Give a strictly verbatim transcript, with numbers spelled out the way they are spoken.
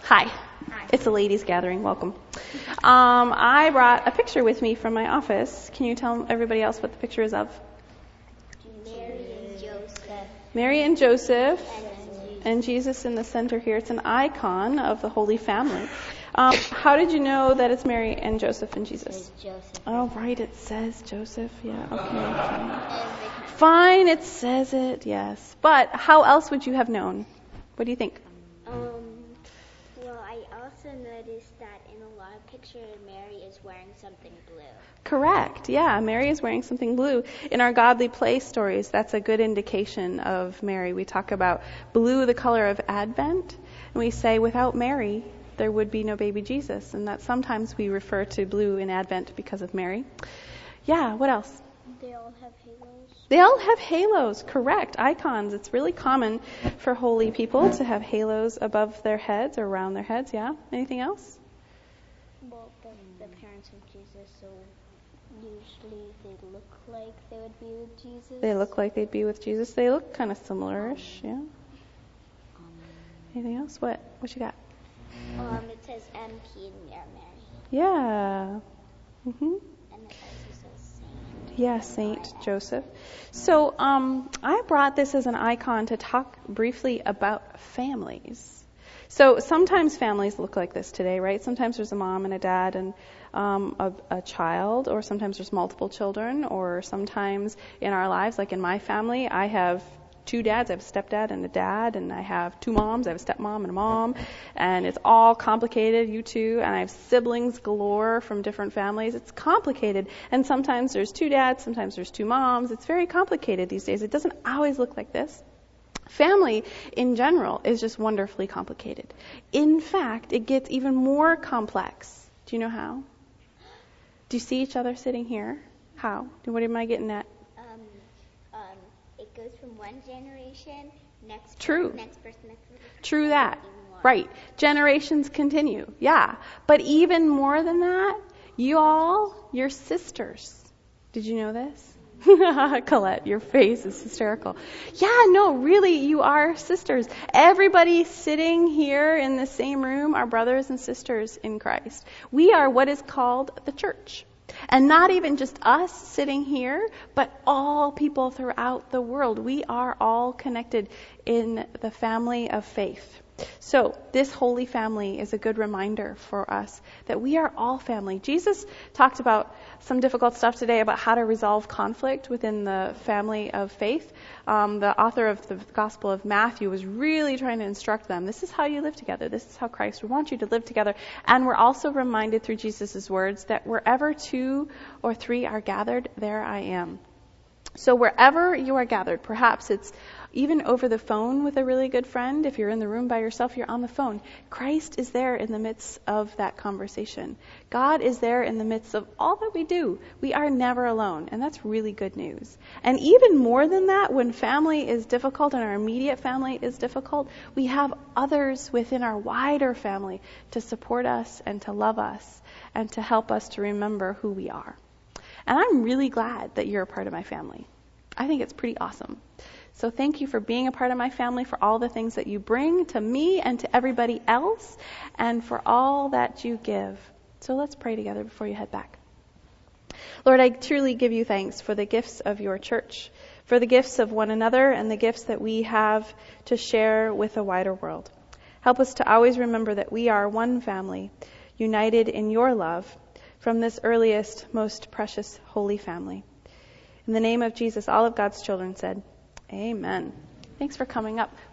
Hi. Hi. It's a ladies' gathering. Welcome. Um, I brought a picture with me from my office. Can you tell everybody else what the picture is of? Mary and Joseph. Mary and Joseph. And Jesus in the center here. It's an icon of the Holy Family. Um, how did you know that it's Mary and Joseph and Jesus? It says Joseph. Oh, right. It says Joseph. Yeah. Okay. Fine. Fine. It says it. Yes. But how else would you have known? What do you think? Um. Well, I also noticed that in a lot of pictures, Mary is wearing something blue. Correct. Yeah, Mary is wearing something blue. In our Godly Play stories, that's a good indication of Mary. We talk about blue, the color of Advent, and we say without Mary, there would be no baby Jesus, and that sometimes we refer to blue in Advent because of Mary. Yeah, what else? They all have halos. They all have halos, correct. Icons. It's really common for holy people to have halos above their heads or around their heads, yeah? Anything else? Well, the, the parents of Jesus, so usually they look like they would be with Jesus. They look like they'd be with Jesus. They look kind of similar-ish, yeah? Anything else? What? What you got? Um, it says M P and Mary. Yeah. Mm-hmm. And it also says Saint. Yeah, Saint Joseph. So um, I brought this as an icon to talk briefly about families. So sometimes families look like this today, right? Sometimes there's a mom and a dad and um, a, a child, or sometimes there's multiple children, or sometimes in our lives, like in my family, I have two dads. I have a stepdad and a dad, and I have two moms. I have a stepmom and a mom, and it's all complicated, you too, and I have siblings galore from different families. It's complicated, and sometimes there's two dads, sometimes there's two moms. It's very complicated these days. It doesn't always look like this. Family, in general, is just wonderfully complicated. In fact, it gets even more complex. Do you know how? Do you see each other sitting here? How? What am I getting at? Um, um, it goes from one generation, next True. person, next person, next person. True that. Even more. Right. Generations continue. Yeah. But even more than that, you all, you're sisters. Did you know this? Colette, your face is hysterical. Yeah, no, really, you are sisters. Everybody sitting here in the same room are brothers and sisters in Christ. We are what is called the church. And not even just us sitting here, but all people throughout the world. We are all connected in the family of faith. So this holy family is a good reminder for us that we are all family. Jesus talked about some difficult stuff today about how to resolve conflict within the family of faith. Um, the author of the Gospel of Matthew was really trying to instruct them. This is how you live together. This is how Christ would want you to live together. And we're also reminded through Jesus' words that wherever two or three are gathered, there I am. So wherever you are gathered, perhaps it's even over the phone with a really good friend. If you're in the room by yourself, you're on the phone. Christ is there in the midst of that conversation. God is there in the midst of all that we do. We are never alone, and that's really good news. And even more than that, when family is difficult and our immediate family is difficult, we have others within our wider family to support us and to love us and to help us to remember who we are. And I'm really glad that you're a part of my family. I think it's pretty awesome. So thank you for being a part of my family, for all the things that you bring to me and to everybody else, and for all that you give. So let's pray together before you head back. Lord, I truly give you thanks for the gifts of your church, for the gifts of one another, and the gifts that we have to share with the wider world. Help us to always remember that we are one family, united in your love, from this earliest, most precious, holy family. In the name of Jesus, all of God's children said, Amen. Thanks for coming up.